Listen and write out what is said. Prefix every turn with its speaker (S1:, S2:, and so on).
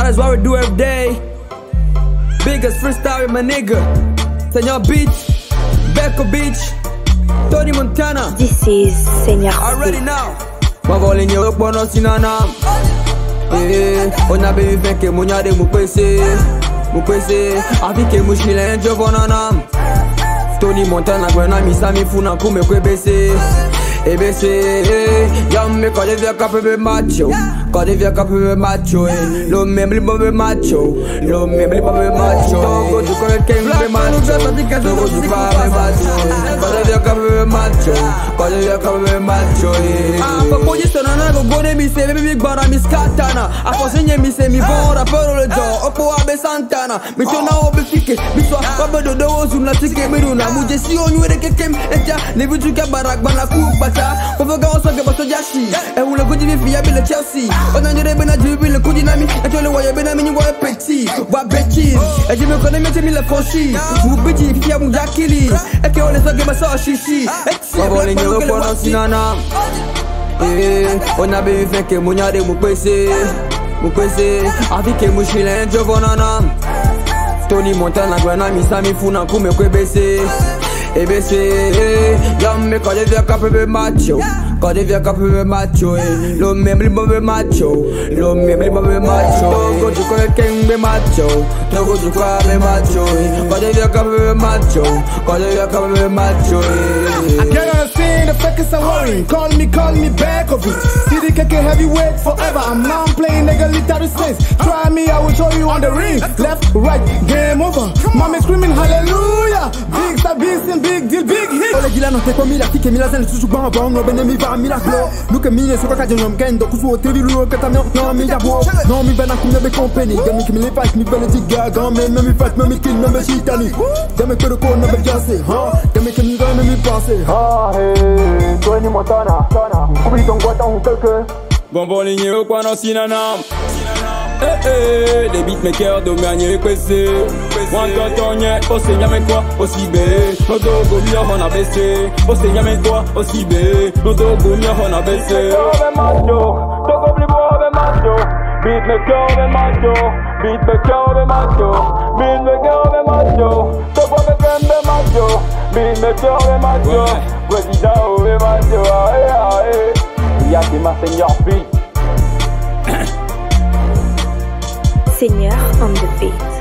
S1: That is what we do every day. Biggest freestyle with my nigga Senior Beats, Becco Beach, Tony Montana.
S2: This is Senior
S1: Already now. Mavoling yo bono sinana. On a baby feke munya de mupese. Afike mushile njo bonana. Tony Montana gwena misami funa kume kwebese. Yam me kade via kapebe macho. Kade via kapebe macho. Lo membli bobe macho. Lo membli bobe macho. Go to kore kenge macho. Go to kore macho. Kade via kapebe macho. Kade via kapebe macho. For boy sonana go go de mi se big bara mi skatana. For senye mi se mi bora pero le jo. Opo abe santana. Mi chona obe fike. Mi so abe do do ozuna tike mi runa. Muje si onyu de kekem eja. Levi tu ka barak bana kupa. Kofoga osoge baso jashi ule kuji mi fiya bile Chelsea onanyere bena jibi le kuji nami etole waye bena minyi wa petit wa betches eji me kone mete mi le fonchi mu biji fiya mu jakili eke ole soge baso shishi wabole nyo kono sinana ona be feke munyade mu pese afike mushile njo bonana Tony Montana gwena misami funa kume kwebese yam me kade via kapebe macho. Kade via kapebe macho. Lo membli bobe macho. Lo membli bobe macho. Togo tu kore kenge macho. Togo tu kore macho. Kade via kapebe macho. Kade via kapebe macho.
S3: I can't understand the fakers are worrying. Call me back of it. City keke heavyweight forever. I'm now playing nigga literary sense. Try me, I will show you on the ring. Left, right, game over. Mommy screaming hallelujah. Big star beast and big deal, big hit. Ole gila no te komi la tike mila zen susu bang bang no bene mi va mi la flow. Look at me so ka jom kendo kusu TV lu ka ta no mi da bo. No mi bena kum be company. Dem mi le fight mi bene diga gan me fight me kill me shitani. Dem me ko no be jase, ha. Dem me mi ga me passe. Ha hey, Tony Montana. Oublie ton quoi ton quelque.
S1: Bon ligne au quoi non sinana. Les beatmakers de gagner kwese. Wanda tonye, ose nyame kwa, osi be. No dogo miyo hona bese. Ose nyame kwa, osi be. No dogo miyo hona bese. Beatmaker be macho, dogo blibo be macho. Beatmaker be macho, beatmaker be macho. Beatmaker be macho, dogo be kembe macho. Beatmaker be macho, wejida be macho. Yaki ma Senior Beat.
S2: Senior on the beat.